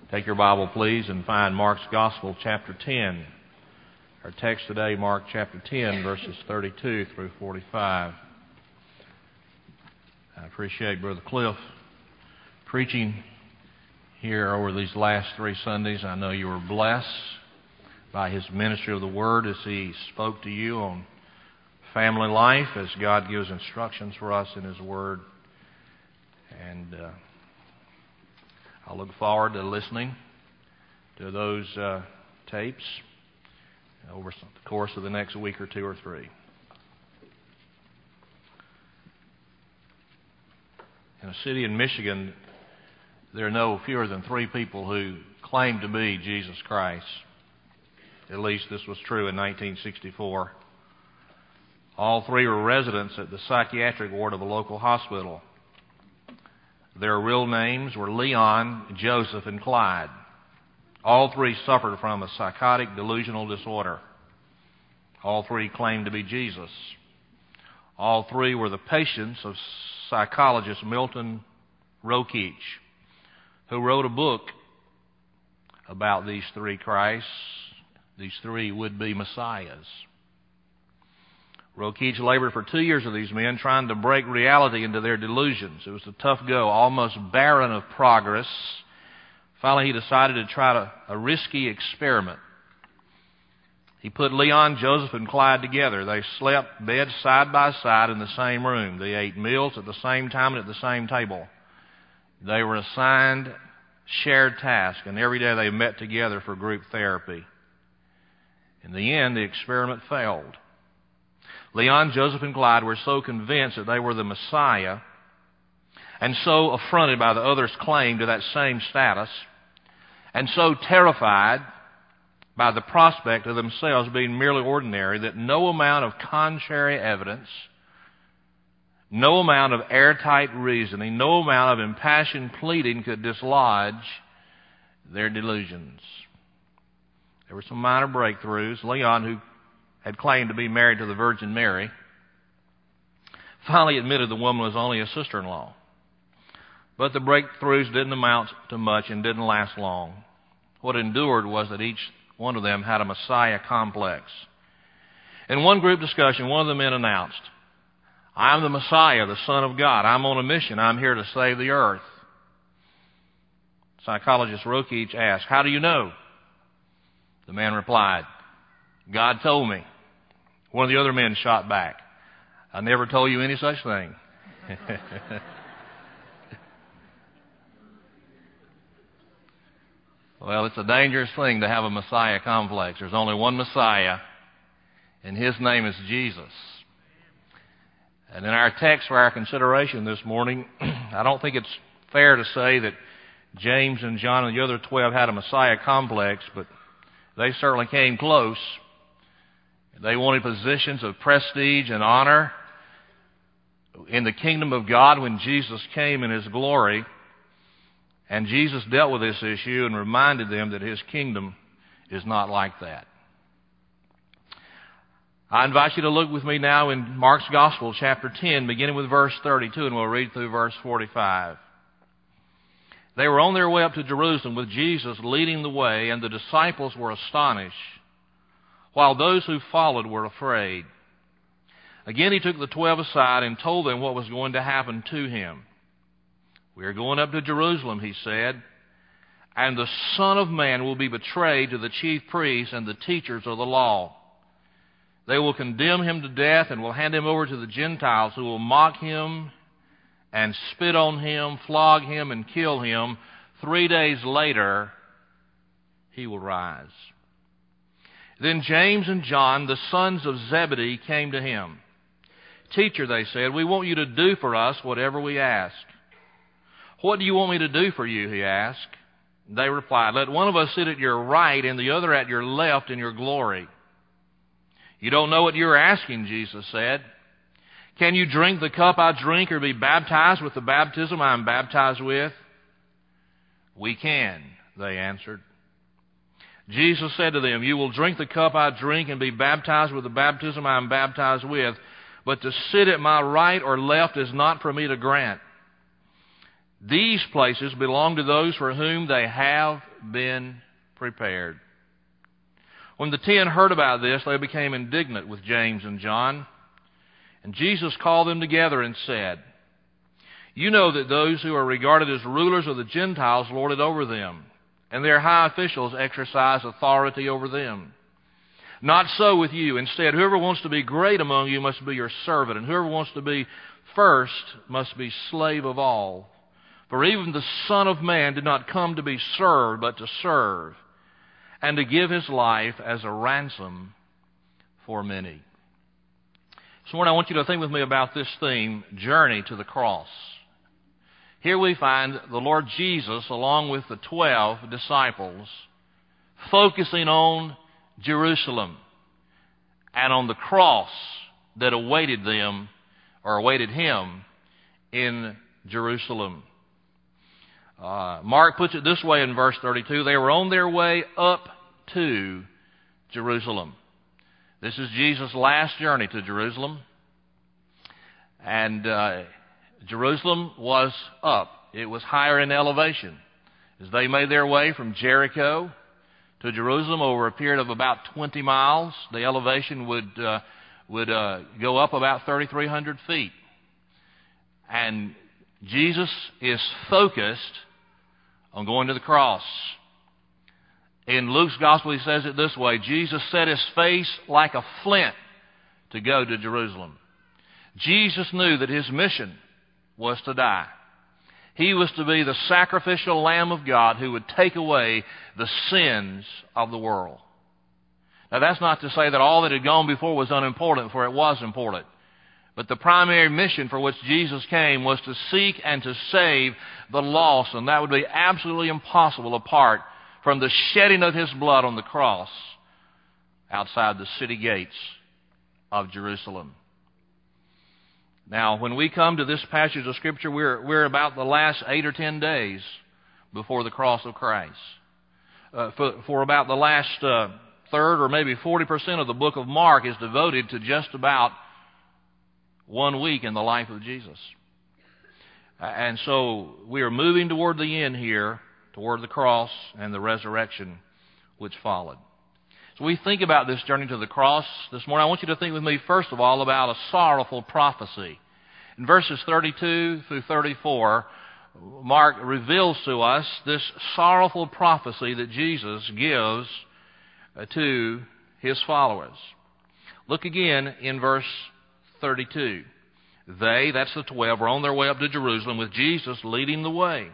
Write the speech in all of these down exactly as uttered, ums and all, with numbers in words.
Take your Bible, please, and find Mark's Gospel, chapter ten. Our text today, Mark chapter ten, verses thirty-two through forty-five. I appreciate Brother Cliff preaching here over these last three Sundays. I know you were blessed by his ministry of the Word as he spoke to you on family life, as God gives instructions for us in His Word. And uh, I look forward to listening to those uh, tapes over the course of the next week or two or three. In a city in Michigan, there are no fewer than three people who claim to be Jesus Christ. At least this was true in nineteen sixty-four. All three were residents at the psychiatric ward of a local hospital. Their real names were Leon, Joseph, and Clyde. All three suffered from a psychotic delusional disorder. All three claimed to be Jesus. All three were the patients of psychologist Milton Rokeach, who wrote a book about these three Christs, these three would-be Messiahs. Rokeach labored for two years with these men, trying to break reality into their delusions. It was a tough go, almost barren of progress. Finally, he decided to try to, a risky experiment. He put Leon, Joseph, and Clyde together. They slept bed side by side in the same room. They ate meals at the same time and at the same table. They were assigned shared tasks, and every day they met together for group therapy. In the end, the experiment failed. Leon, Joseph, and Clyde were so convinced that they were the Messiah and so affronted by the others' claim to that same status and so terrified by the prospect of themselves being merely ordinary that no amount of contrary evidence, no amount of airtight reasoning, no amount of impassioned pleading could dislodge their delusions. There were some minor breakthroughs. Leon, who had claimed to be married to the Virgin Mary, finally admitted the woman was only a sister-in-law. But the breakthroughs didn't amount to much and didn't last long. What endured was that each one of them had a Messiah complex. In one group discussion, one of the men announced, "I'm the Messiah, the Son of God. I'm on a mission. I'm here to save the earth." Psychologist Rokeach asked, "How do you know?" The man replied, "God told me." One of the other men shot back, "I never told you any such thing." Well, it's a dangerous thing to have a Messiah complex. There's only one Messiah, and His name is Jesus. And in our text for our consideration this morning, I don't think it's fair to say that James and John and the other twelve had a Messiah complex, but they certainly came close. They wanted positions of prestige and honor in the kingdom of God when Jesus came in His glory. And Jesus dealt with this issue and reminded them that His kingdom is not like that. I invite you to look with me now in Mark's Gospel, chapter ten, beginning with verse thirty-two, and we'll read through verse forty-five. They were on their way up to Jerusalem with Jesus leading the way, and the disciples were astonished, while those who followed were afraid. Again, He took the twelve aside and told them what was going to happen to Him. "We are going up to Jerusalem," He said, "and the Son of Man will be betrayed to the chief priests and the teachers of the law. They will condemn Him to death and will hand Him over to the Gentiles, who will mock Him and spit on Him, flog Him, and kill Him. Three days later, He will rise." Then James and John, the sons of Zebedee, came to Him. "Teacher," they said, "we want you to do for us whatever we ask." "What do you want me to do for you?" He asked. They replied, "Let one of us sit at your right and the other at your left in your glory." "You don't know what you're asking," Jesus said. "Can you drink the cup I drink or be baptized with the baptism I am baptized with?" "We can," they answered. Jesus said to them, "You will drink the cup I drink and be baptized with the baptism I am baptized with, but to sit at my right or left is not for me to grant. These places belong to those for whom they have been prepared." When the ten heard about this, they became indignant with James and John. And Jesus called them together and said, "You know that those who are regarded as rulers of the Gentiles lord it over them, and their high officials exercise authority over them. Not so with you. Instead, whoever wants to be great among you must be your servant, and whoever wants to be first must be slave of all. For even the Son of Man did not come to be served, but to serve, and to give his life as a ransom for many." This morning I want you to think with me about this theme, journey to the cross. Here we find the Lord Jesus, along with the twelve disciples, focusing on Jerusalem and on the cross that awaited them, or awaited him, in Jerusalem. Uh, Mark puts it this way in verse thirty-two, they were on their way up to Jerusalem. This is Jesus' last journey to Jerusalem. And uh, Jerusalem was up. It was higher in elevation. As they made their way from Jericho to Jerusalem over a period of about twenty miles, the elevation would, uh, would uh, go up about thirty-three hundred feet. And Jesus is focused on going to the cross. In Luke's gospel, he says it this way, Jesus set his face like a flint to go to Jerusalem. Jesus knew that his mission was to die. He was to be the sacrificial Lamb of God who would take away the sins of the world. Now, that's not to say that all that had gone before was unimportant, for it was important. But the primary mission for which Jesus came was to seek and to save the lost, and that would be absolutely impossible apart from the shedding of his blood on the cross outside the city gates of Jerusalem. Now, when we come to this passage of Scripture, we're, we're about the last eight or ten days before the cross of Christ. Uh, for, for about the last uh, third or maybe forty percent of the book of Mark is devoted to just about one week in the life of Jesus. Uh, and so we are moving toward the end here, toward the cross and the resurrection which followed. So we think about this journey to the cross this morning. I want you to think with me, first of all, about a sorrowful prophecy. In verses thirty-two through thirty-four, Mark reveals to us this sorrowful prophecy that Jesus gives to his followers. Look again in verse thirty-two. They, that's the twelve, were on their way up to Jerusalem with Jesus leading the way.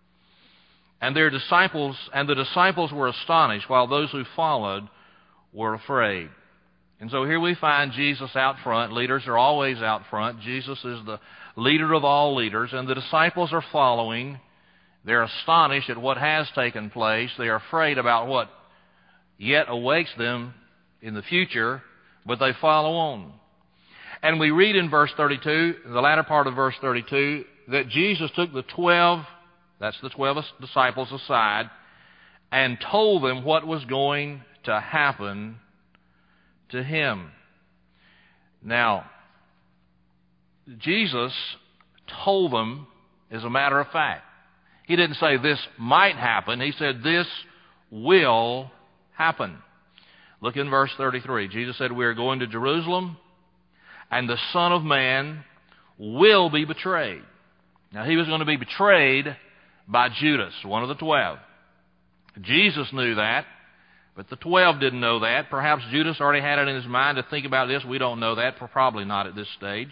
And their disciples, and the disciples were astonished, while those who followed were afraid. And so here we find Jesus out front. Leaders are always out front. Jesus is the leader of all leaders, and the disciples are following. They're astonished at what has taken place. They are afraid about what yet awaits them in the future, but they follow on. And we read in verse thirty-two, the latter part of verse thirty-two, that Jesus took the twelve, that's the twelve disciples aside, and told them what was going to happen to him. Now, Jesus told them as a matter of fact. He didn't say this might happen. He said this will happen. Look in verse thirty-three. Jesus said, "We are going to Jerusalem, and the Son of Man will be betrayed." Now, he was going to be betrayed by Judas, one of the twelve. Jesus knew that, but the twelve didn't know that. Perhaps Judas already had it in his mind to think about this. We don't know that, probably not at this stage.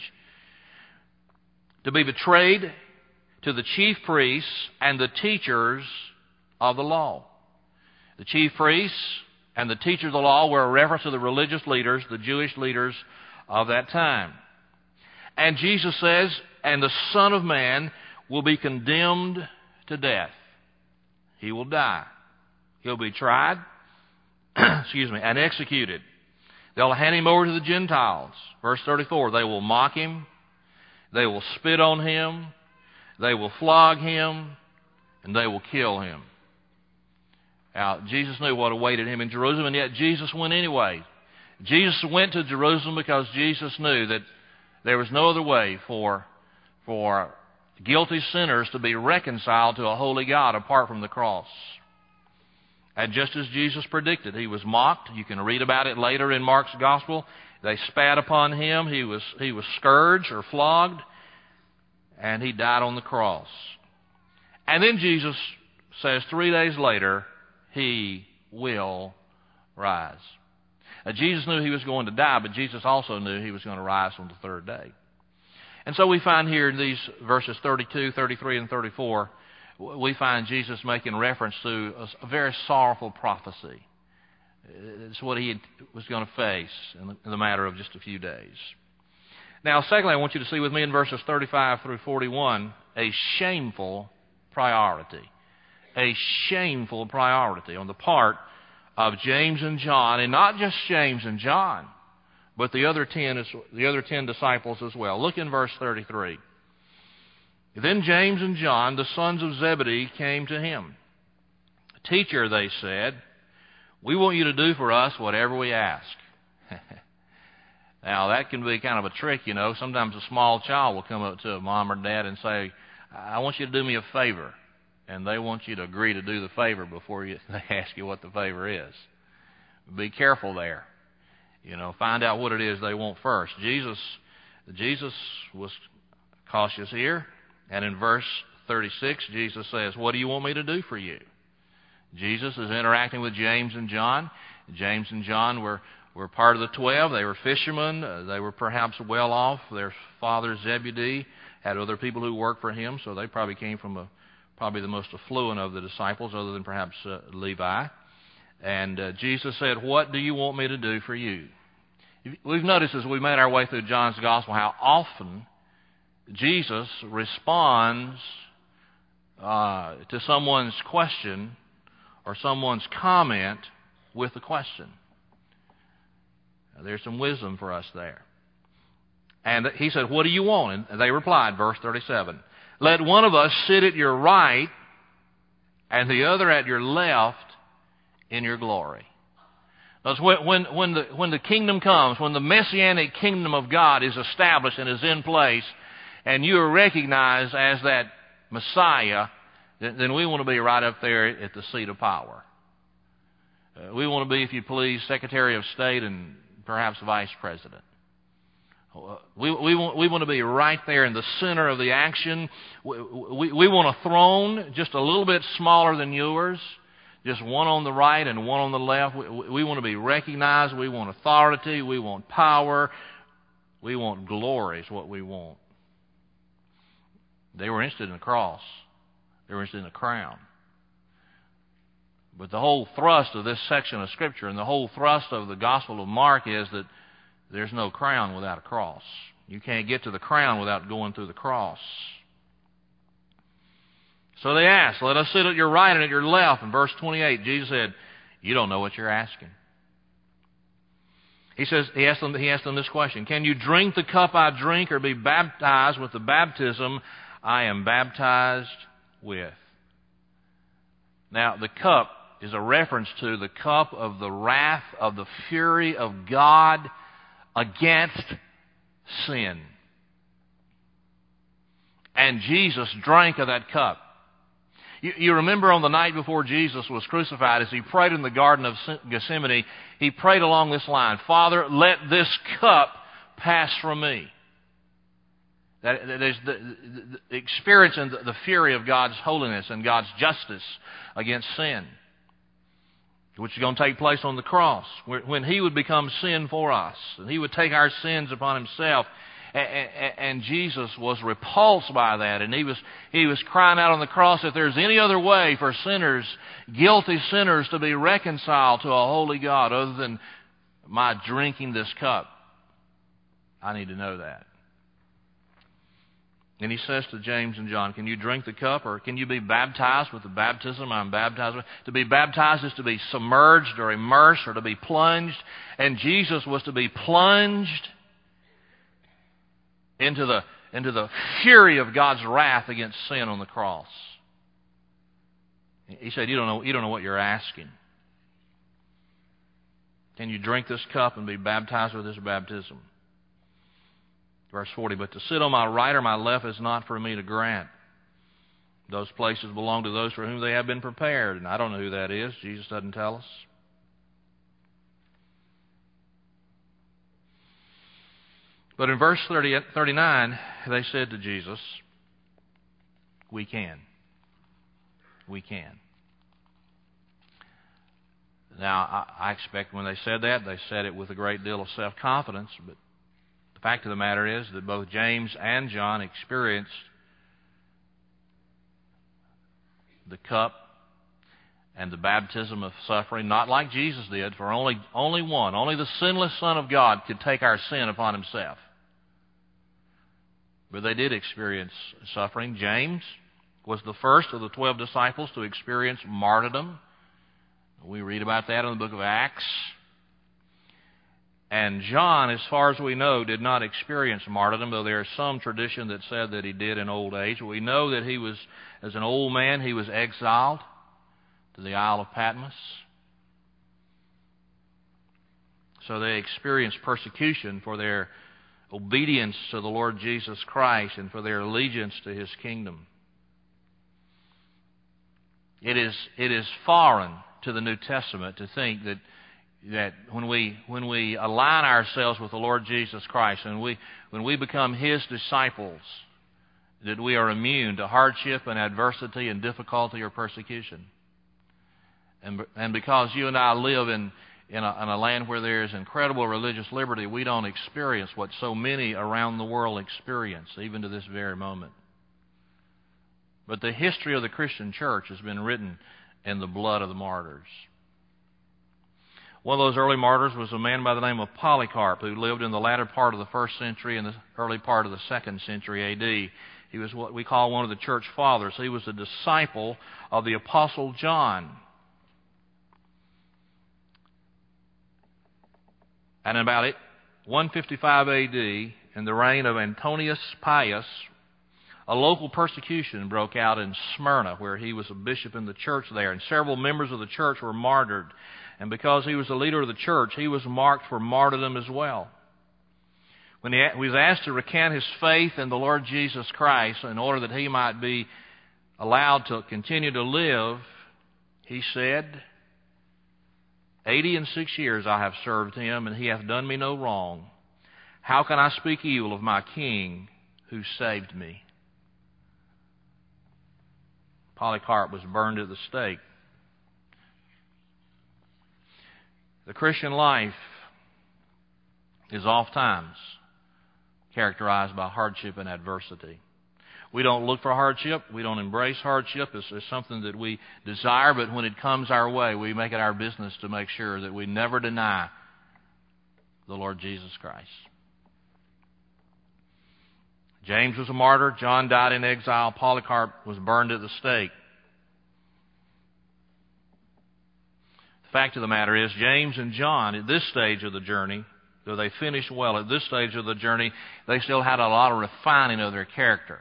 To be betrayed to the chief priests and the teachers of the law. The chief priests and the teachers of the law were a reference to the religious leaders, the Jewish leaders of that time. And Jesus says, and the Son of Man will be condemned to death. He will die. He'll be tried, excuse me, and executed. They'll hand him over to the Gentiles. Verse thirty-four, they will mock him. They will spit on him. They will flog him. And they will kill him. Now, Jesus knew what awaited him in Jerusalem, and yet Jesus went anyway. Jesus went to Jerusalem because Jesus knew that there was no other way for, for guilty sinners to be reconciled to a holy God apart from the cross. And just as Jesus predicted, he was mocked. You can read about it later in Mark's gospel. They spat upon him. He was, he was scourged or flogged, and he died on the cross. And then Jesus says three days later, he will rise. Now, Jesus knew he was going to die, but Jesus also knew he was going to rise on the third day. And so we find here in these verses thirty-two, thirty-three, and thirty-four, we find Jesus making reference to a very sorrowful prophecy. It's what he was going to face in the matter of just a few days. Now, secondly, I want you to see with me in verses thirty-five through forty-one, a shameful priority. A shameful priority on the part of James and John, and not just James and John, but the other ten, the other ten disciples as well. Look in verse thirty-three. Then James and John, the sons of Zebedee, came to him. Teacher, they said, we want you to do for us whatever we ask. Now, that can be kind of a trick, you know. Sometimes a small child will come up to a mom or dad and say, I want you to do me a favor. And they want you to agree to do the favor before you, they ask you what the favor is. Be careful there. You know, find out what it is they want first. Jesus, Jesus was cautious here. And in verse thirty-six, Jesus says, what do you want me to do for you? Jesus is interacting with James and John. James and John were, were part of the twelve. They were fishermen. Uh, they were perhaps well off. Their father Zebedee had other people who worked for him, so they probably came from a, probably the most affluent of the disciples, other than perhaps uh, Levi. And uh, Jesus said, what do you want me to do for you? We've noticed as we made our way through John's Gospel how often Jesus responds uh, to someone's question or someone's comment with a question. Now, there's some wisdom for us there. And he said, what do you want? And they replied, verse thirty-seven, let one of us sit at your right and the other at your left in your glory. Because when, when, when, the, when the kingdom comes, when the messianic kingdom of God is established and is in place, and you are recognized as that Messiah, then we want to be right up there at the seat of power. Uh, we want to be, if you please, Secretary of State and perhaps Vice President. Uh, we, we, want, we want to be right there in the center of the action. We, we, we want a throne just a little bit smaller than yours, just one on the right and one on the left. We, we want to be recognized. We want authority. We want power. We want glory is what we want. They were interested in the cross. They were interested in the crown. But the whole thrust of this section of Scripture and the whole thrust of the Gospel of Mark is that there's no crown without a cross. You can't get to the crown without going through the cross. So they asked, let us sit at your right and at your left. In verse twenty-eight, Jesus said, you don't know what you're asking. He says, he asked them, he asked them this question, can you drink the cup I drink or be baptized with the baptism I am baptized with? Now, the cup is a reference to the cup of the wrath of the fury of God against sin. And Jesus drank of that cup. You, you remember on the night before Jesus was crucified, as he prayed in the Garden of Gethsemane, he prayed along this line, Father, let this cup pass from me. That, that is the, the, the experiencing the, the fury of God's holiness and God's justice against sin, which is going to take place on the cross, when he would become sin for us, and he would take our sins upon himself. And, and Jesus was repulsed by that, and he was he was crying out on the cross, if there's any other way for sinners, guilty sinners, to be reconciled to a holy God other than my drinking this cup, I need to know that. And he says to James and John, can you drink the cup, or can you be baptized with the baptism I'm baptized with? To be baptized is to be submerged or immersed or to be plunged. And Jesus was to be plunged into the, into the fury of God's wrath against sin on the cross. He said, you don't know, you don't know what you're asking. Can you drink this cup and be baptized with this baptism? Verse forty, but to sit on my right or my left is not for me to grant. Those places belong to those for whom they have been prepared. And I don't know who that is. Jesus doesn't tell us. But in verse thirty, thirty-nine, they said to Jesus, we can. We can. Now, I, I expect when they said that, they said it with a great deal of self-confidence. But the fact of the matter is that both James and John experienced the cup and the baptism of suffering, not like Jesus did, for only, only one, only the sinless Son of God could take our sin upon himself. But they did experience suffering. James was the first of the twelve disciples to experience martyrdom. We read about that in the book of Acts. And John, as far as we know, did not experience martyrdom, though there is some tradition that said that he did in old age. We know that he was, as an old man, he was exiled to the Isle of Patmos. So they experienced persecution for their obedience to the Lord Jesus Christ and for their allegiance to his kingdom. It is, it is foreign to the New Testament to think that that when we when we align ourselves with the Lord Jesus Christ and we when we become his disciples, that we are immune to hardship and adversity and difficulty or persecution. And and because you and I live in in a, in a land where there is incredible religious liberty, we don't experience what so many around the world experience, even to this very moment. But the history of the Christian church has been written in the blood of the martyrs. One of those early martyrs was a man by the name of Polycarp, who lived in the latter part of the first century and the early part of the second century A D. He was what we call one of the church fathers. He was a disciple of the Apostle John. And in about one fifty-five A D, in the reign of Antonius Pius, a local persecution broke out in Smyrna, where he was a bishop in the church there, and several members of the church were martyred. And because he was the leader of the church, he was marked for martyrdom as well. When he was asked to recant his faith in the Lord Jesus Christ in order that he might be allowed to continue to live, he said, Eighty and six years I have served him, and he hath done me no wrong. How can I speak evil of my King who saved me? Polycarp was burned at the stake. The Christian life is oftentimes characterized by hardship and adversity. We don't look for hardship. We don't embrace hardship as, as something that we desire, but when it comes our way, we make it our business to make sure that we never deny the Lord Jesus Christ. James was a martyr. John died in exile. Polycarp was burned at the stake. The fact of the matter is, James and John, at this stage of the journey, though they finished well, at this stage of the journey, they still had a lot of refining of their character.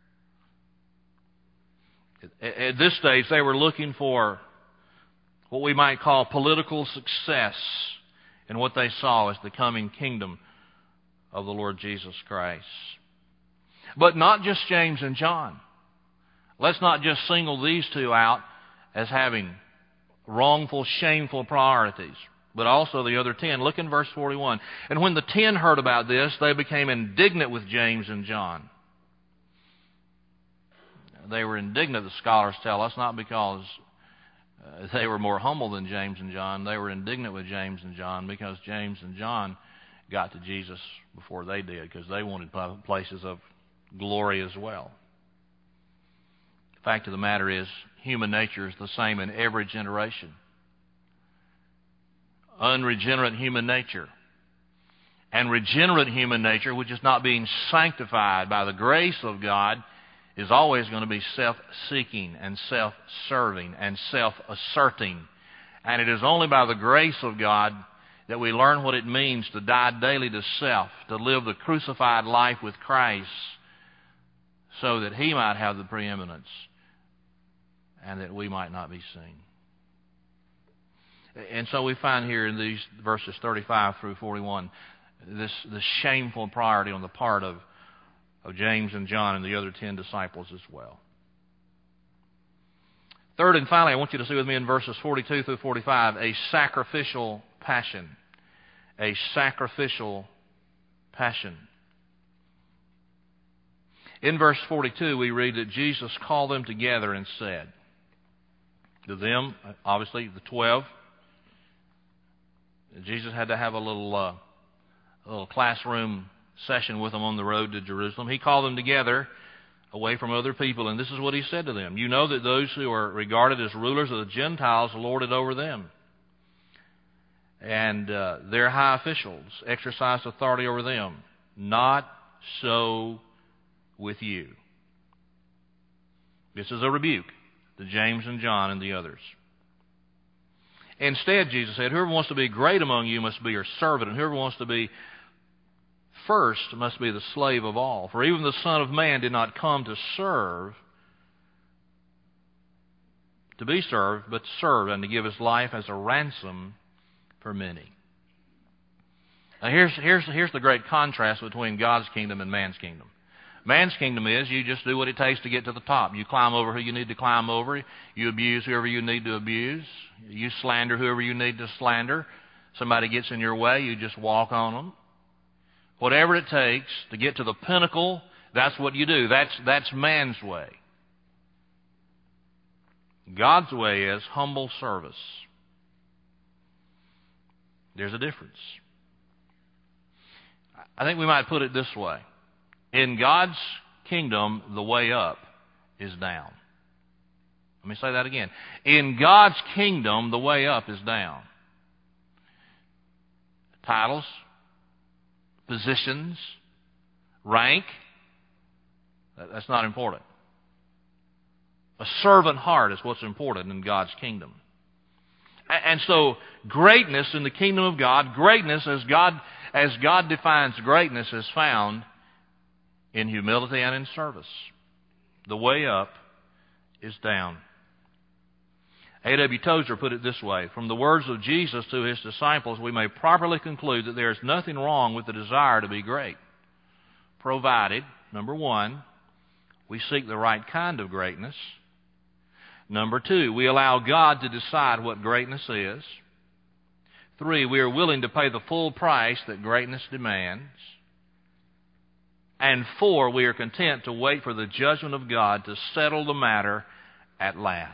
At this stage, they were looking for what we might call political success in what they saw as the coming kingdom of the Lord Jesus Christ. But not just James and John. Let's not just single these two out as having wrongful, shameful priorities, but also the other ten. Look in verse forty-one. And when the ten heard about this, they became indignant with James and John. They were indignant, the scholars tell us, not because uh, they were more humble than James and John. They were indignant with James and John because James and John got to Jesus before they did, because they wanted places of glory as well. The fact of the matter is, human nature is the same in every generation. Unregenerate human nature and regenerate human nature, which is not being sanctified by the grace of God, is always going to be self-seeking and self-serving and self-asserting. And it is only by the grace of God that we learn what it means to die daily to self, to live the crucified life with Christ so that He might have the preeminence and that we might not be seen. And so we find here in these verses thirty-five through forty-one this, this shameful priority on the part of, of James and John and the other ten disciples as well. Third and finally, I want you to see with me in verses forty-two through forty-five, a sacrificial passion. A sacrificial passion. In verse forty-two, we read that Jesus called them together and said, to them, obviously the twelve, Jesus had to have a little, uh, a little classroom session with them on the road to Jerusalem. He called them together away from other people, and this is what he said to them. You know that those who are regarded as rulers of the Gentiles lord it over them, and uh, their high officials exercise authority over them. Not so with you. This is a rebuke to James and John and the others. Instead, Jesus said, whoever wants to be great among you must be your servant, and whoever wants to be first must be the slave of all. For even the Son of Man did not come to serve, to be served, but to serve, and to give his life as a ransom for many. Now here's, here's, here's the great contrast between God's kingdom and man's kingdom. Man's kingdom is you just do what it takes to get to the top. You climb over who you need to climb over. You abuse whoever you need to abuse. You slander whoever you need to slander. Somebody gets in your way, you just walk on them. Whatever it takes to get to the pinnacle, that's what you do. That's, that's man's way. God's way is humble service. There's a difference. I think we might put it this way. In God's kingdom, the way up is down. Let me say that again. In God's kingdom, the way up is down. Titles, positions, rank, that's not important. A servant heart is what's important in God's kingdom. And so greatness in the kingdom of God, greatness as God, as God defines greatness, is found in humility and in service. The way up is down. A W Tozer put it this way: from the words of Jesus to his disciples, we may properly conclude that there is nothing wrong with the desire to be great, provided, number one, we seek the right kind of greatness. Number two, we allow God to decide what greatness is. Three, we are willing to pay the full price that greatness demands. And four, we are content to wait for the judgment of God to settle the matter at last.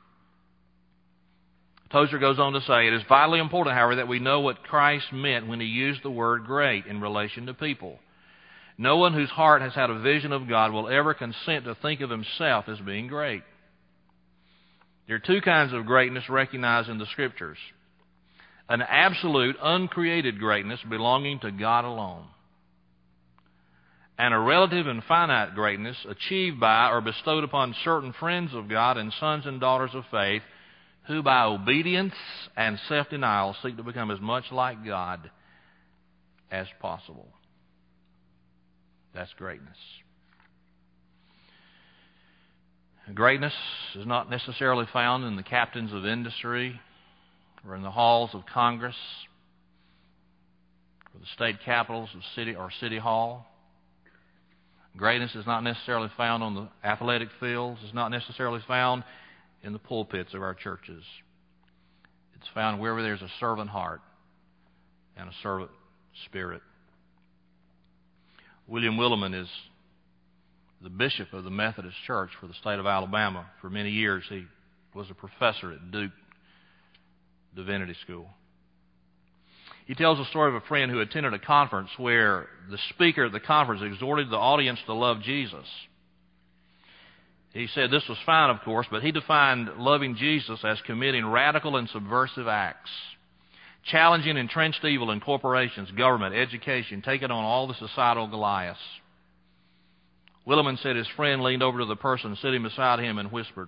Tozer goes on to say, it is vitally important, however, that we know what Christ meant when he used the word great in relation to people. No one whose heart has had a vision of God will ever consent to think of himself as being great. There are two kinds of greatness recognized in the Scriptures. An absolute, uncreated greatness belonging to God alone, and a relative and finite greatness achieved by or bestowed upon certain friends of God and sons and daughters of faith who by obedience and self-denial seek to become as much like God as possible. That's greatness. Greatness is not necessarily found in the captains of industry or in the halls of Congress or the state capitals of city or city hall. Greatness is not necessarily found on the athletic fields. It's not necessarily found in the pulpits of our churches. It's found wherever there's a servant heart and a servant spirit. William Willimon is the bishop of the Methodist Church for the state of Alabama. For many years, he was a professor at Duke Divinity School. He tells the story of a friend who attended a conference where the speaker at the conference exhorted the audience to love Jesus. He said this was fine, of course, but he defined loving Jesus as committing radical and subversive acts, challenging entrenched evil in corporations, government, education, taking on all the societal Goliaths. Willimon said his friend leaned over to the person sitting beside him and whispered,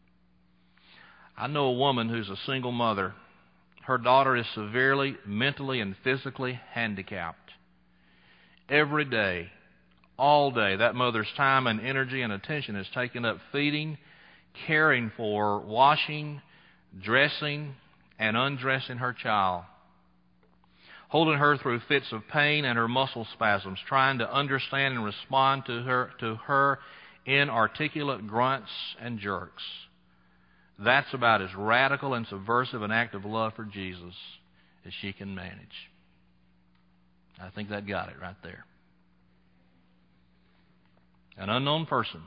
I know a woman who's a single mother. Her daughter is severely mentally and physically handicapped. Every day, all day, that mother's time and energy and attention is taken up feeding, caring for, washing, dressing, and undressing her child. holding her through fits of pain and her muscle spasms, trying to understand and respond to her, to her inarticulate grunts and jerks. That's about as radical and subversive an act of love for Jesus as she can manage. I think that got it right there. An unknown person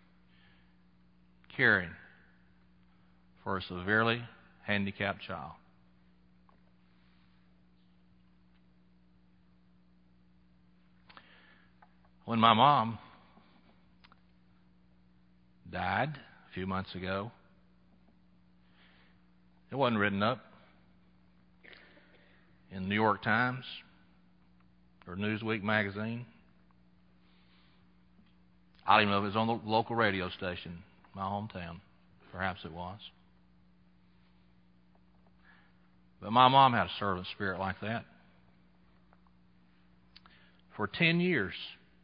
caring for a severely handicapped child. When my mom died a few months ago, it wasn't written up in the New York Times or Newsweek magazine. I don't even know if it was on the local radio station, my hometown. Perhaps it was. But my mom had a servant spirit like that. For ten years,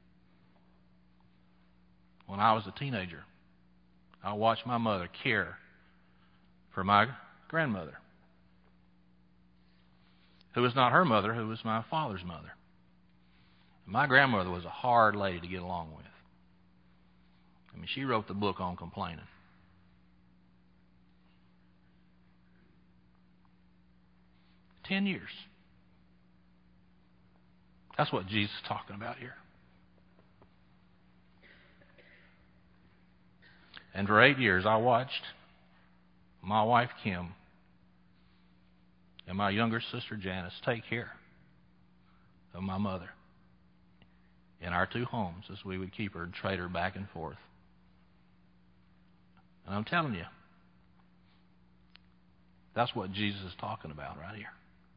when I was a teenager, I watched my mother care for my grandmother, who was not her mother, who was my father's mother. My grandmother was a hard lady to get along with. I mean, she wrote the book on complaining. Ten years. That's what Jesus is talking about here. And for eight years, I watched my wife, Kim, and my younger sister, Janice, take care of my mother in our two homes as we would keep her and trade her back and forth. And I'm telling you, that's what Jesus is talking about right here.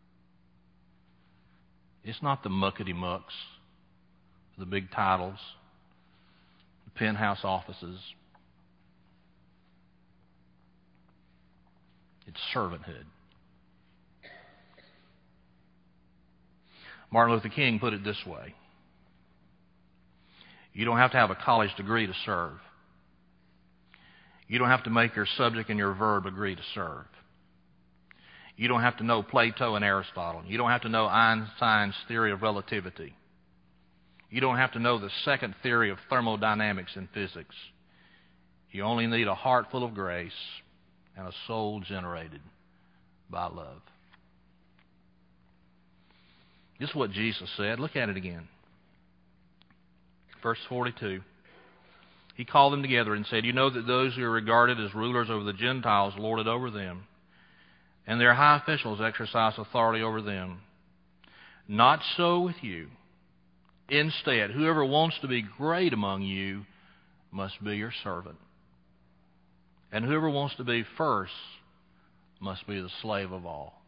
It's not the muckety-mucks, the big titles, the penthouse offices. It's servanthood. Martin Luther King put it this way: you don't have to have a college degree to serve. You don't have to make your subject and your verb agree to serve. You don't have to know Plato and Aristotle. You don't have to know Einstein's theory of relativity. You don't have to know the second theory of thermodynamics in physics. You only need a heart full of grace and a soul generated by love. This is what Jesus said. Look at it again. Verse forty-two. He called them together and said, "You know that those who are regarded as rulers over the Gentiles lord it over them, and their high officials exercise authority over them. Not so with you. Instead, whoever wants to be great among you must be your servant. And whoever wants to be first must be the slave of all."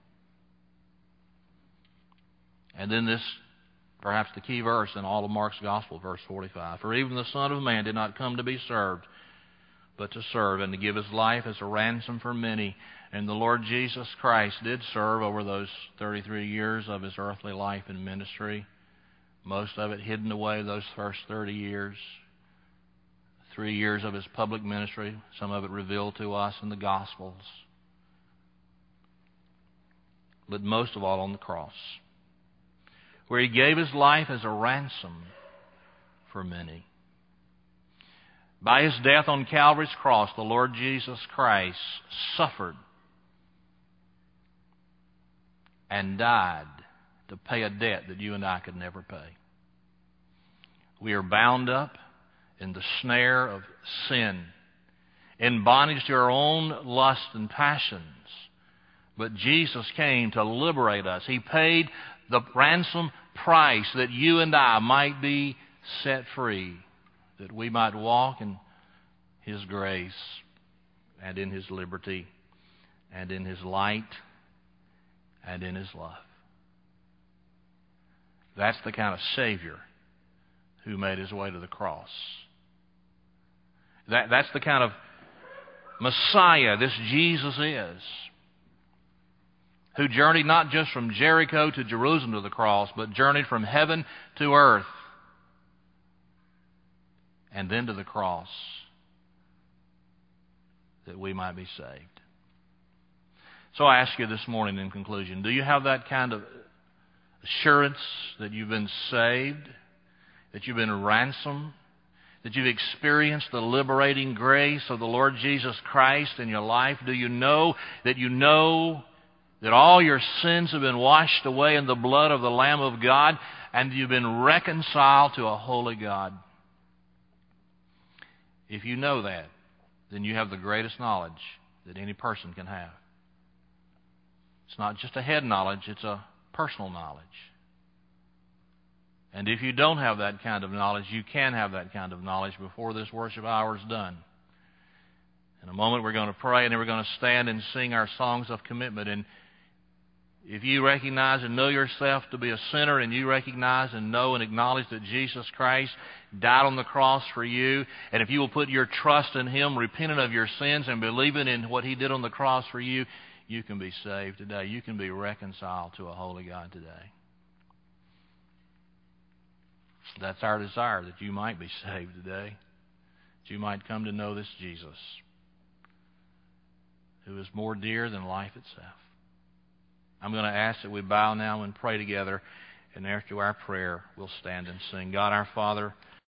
And then this, perhaps the key verse in all of Mark's Gospel, verse forty-five. "For even the Son of Man did not come to be served, but to serve, and to give his life as a ransom for many." And the Lord Jesus Christ did serve over those thirty-three years of his earthly life and ministry. Most of it hidden away those first thirty years. Three years of his public ministry, some of it revealed to us in the Gospels. But most of all on the cross, where he gave his life as a ransom for many. By his death on Calvary's cross, the Lord Jesus Christ suffered and died to pay a debt that you and I could never pay. We are bound up in the snare of sin, in bondage to our own lusts and passions. But Jesus came to liberate us. He paid the ransom price that you and I might be set free, that we might walk in his grace and in his liberty and in his light and in his love. That's the kind of Savior who made his way to the cross. That, that's the kind of Messiah this Jesus is, who journeyed not just from Jericho to Jerusalem to the cross, but journeyed from heaven to earth and then to the cross that we might be saved. So I ask you this morning in conclusion, do you have that kind of assurance that you've been saved, that you've been ransomed, that you've experienced the liberating grace of the Lord Jesus Christ in your life? Do you know that you know that all your sins have been washed away in the blood of the Lamb of God, and you've been reconciled to a holy God? If you know that, then you have the greatest knowledge that any person can have. It's not just a head knowledge, it's a personal knowledge. And if you don't have that kind of knowledge, you can have that kind of knowledge before this worship hour is done. In a moment we're going to pray, and then we're going to stand and sing our songs of commitment. And if you recognize and know yourself to be a sinner, and you recognize and know and acknowledge that Jesus Christ died on the cross for you, and if you will put your trust in Him, repenting of your sins and believing in what He did on the cross for you, you can be saved today. You can be reconciled to a holy God today. That's our desire, that you might be saved today, that you might come to know this Jesus, who is more dear than life itself. I'm going to ask that we bow now and pray together, and after our prayer, we'll stand and sing. God our Father,